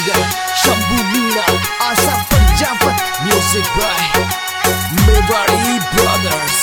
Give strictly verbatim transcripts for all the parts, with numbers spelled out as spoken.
singer Shambhu Meena, Asaf Panjapet, music by Mewari Brothers.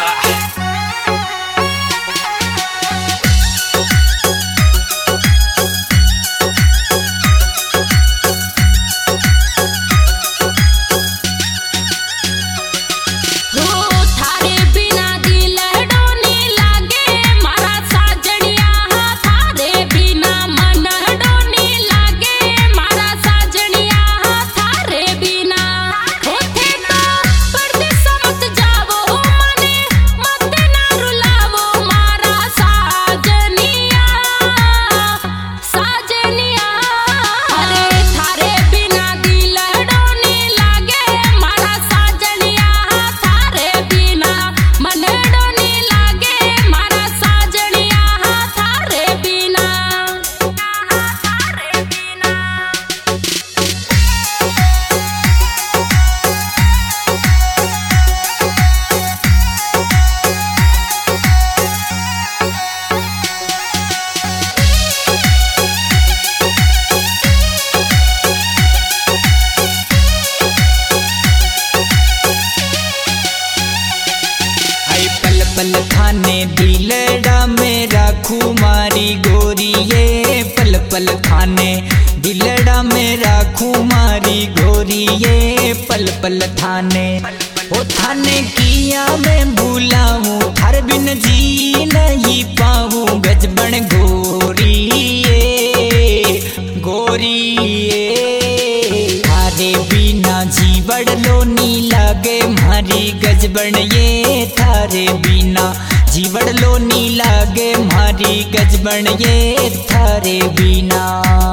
पल थाने दिलड़ा मेरा खुमारी गोरी ये पल पल थाने दिलड़ा मेरा खुमारी गोरी ये पल पल थाने ओ थाने किया मैं भूलाऊं थार बिन जी नहीं पाऊं गजबन गोरी ये गोरी ये थारे बिना जीवड़ लो नी लागे मारी गजबन ये थारे बिना जीवड़ लो नी लागे मारी गजबन ये थारे बिना।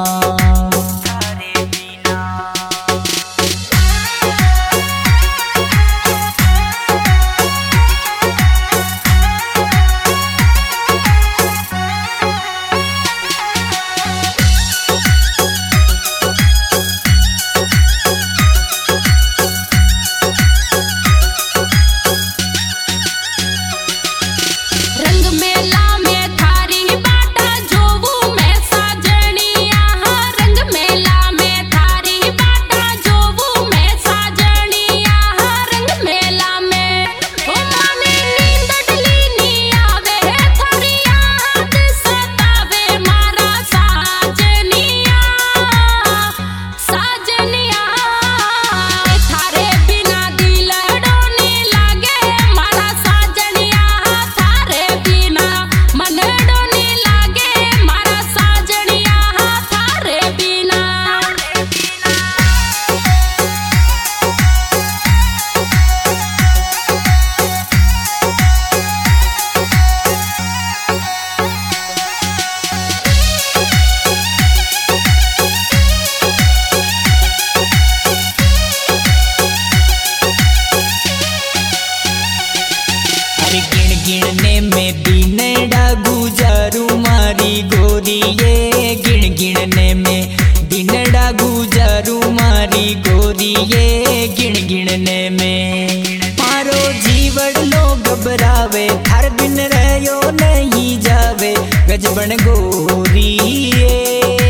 गिणने में दिनड़ा गुजारू मारी गोरी ये गिण गिणने में दिनड़ा गुजारू मारी गोरी ये गिण गिणने में मारो जीवड़ लो घबरावे थार बिन रहो नहीं जावे गजबन गोरी ये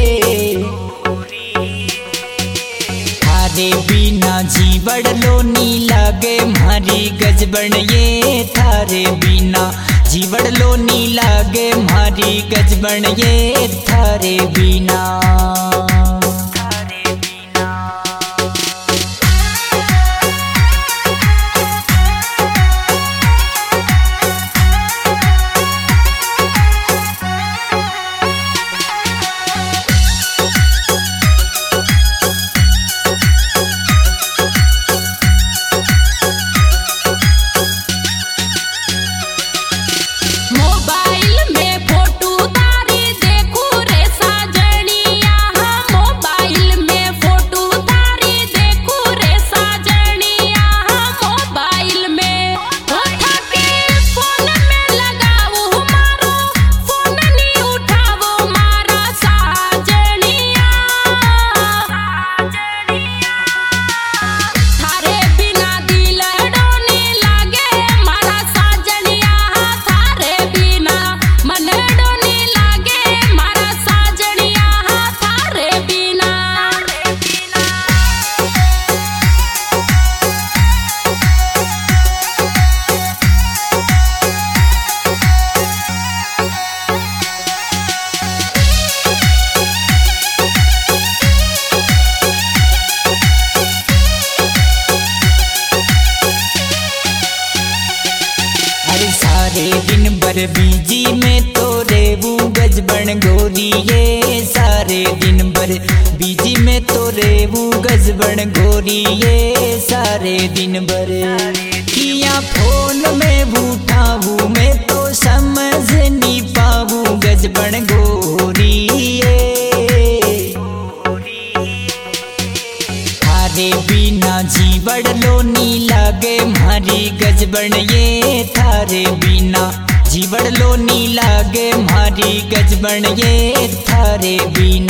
थारे बिना जीवड़ लो नी लागे मारी गजबन ये थारे बिना जीवड़ लो नी लागे मारी गजबन ये थारे बिना। मोबाइल में फोटो तारी देखूं रे साजनिया भर बीजी में तो रेबू गजबन गोरी ये सारे दिन भर बीजी में तो रेबू गजबन गोरी ये सारे दिन भर किया फोन में बूठाऊ मैं तो समझ नहीं पाऊ गजबन गोरी ये थारे बिना जीवड़ लोनी लागे मारी गजबन ये थारे बिना जीवड़ लोनी लागे मारी गजबन ये थारे बिना